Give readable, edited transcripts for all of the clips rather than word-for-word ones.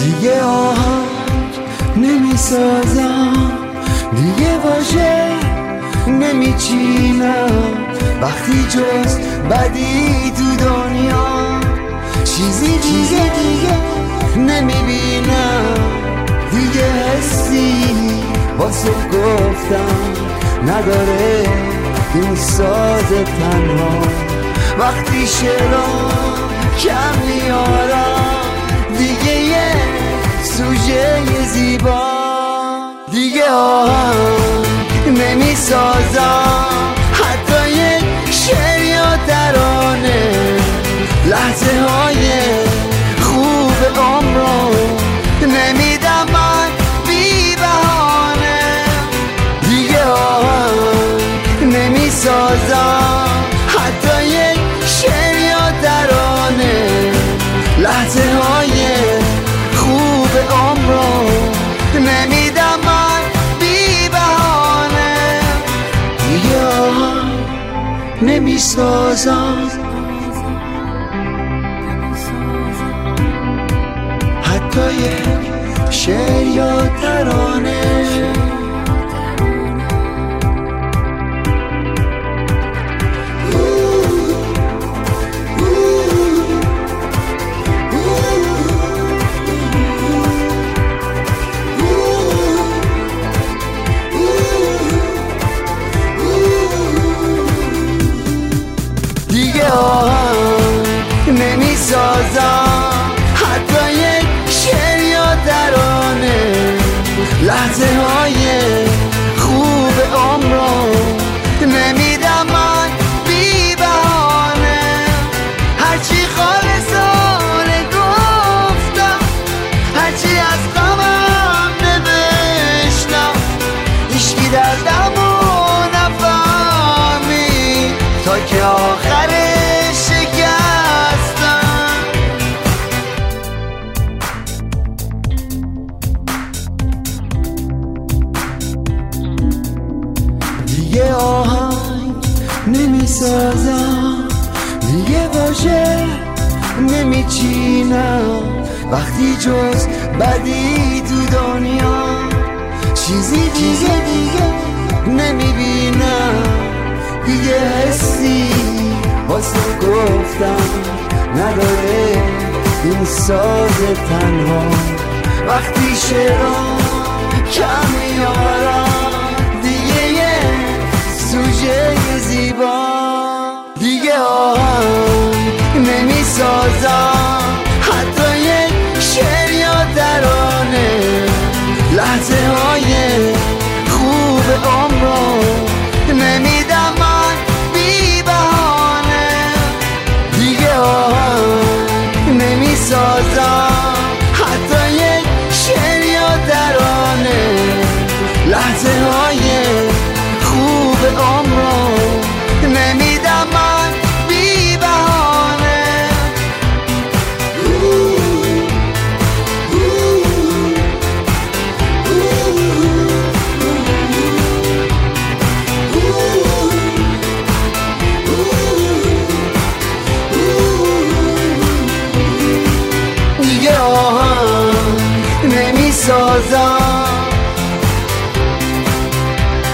دیگه آهنگ نمیسازم، دیگه واژه نمیچینم، وقتی جز بدی تو دنیا چیزی دیگه نمیبینم. دیگه حسی واسه گفتم نداره این ساز تنها، وقتی شعرها کم میارم دیگه یه سوژه زیبا. دیگه آهنگ نمیسازم، حتی یک شعر یا ترانه، لحظه های خوب عمرو نمیدم من بی بهانه. دیگه آهنگ نمیسازم، حتی یک شعر یا ترانه، لحظه های خوب عمرو نمیدم من بی بهانه. دیگه آهنگ نمیسازم، حتی یک شعر یا ترانه. دیگه آهنگ نمیسازم، حتی یک شعر یا ترانه، لحظه های خوب عمرو نمیدم من بی بهانه. هرچی خالصانه گفتم، هرچی از غمم نوشتم، هیچکی دردمو نفهمی تا که آخرش شکستم. دیگه آهنگ نمیسازم، دیگه واژه نمیچینم، وقتی جز بدی تو دنیا چیزی دیگه نمیبینم. دیگه حسی واسه گفتم نداره این ساز تنها، وقتی شعرها کم میارم دیگه یه سوژه زیبا. دیگه آهنگ نمیسازم، حتی یک شعر یا ترانه، لحظه های خوب عمرو نمیدم من بی بهانه. دیگه آهنگ نمیسازم، حتی یک شعر یا ترانه، لحظه های خوب عمرو نمیدم من بی بهانه. دیگه آهنگ نمیسازم،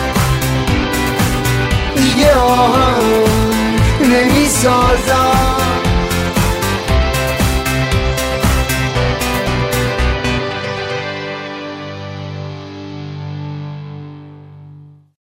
دیگه آهنگ نمیسازم.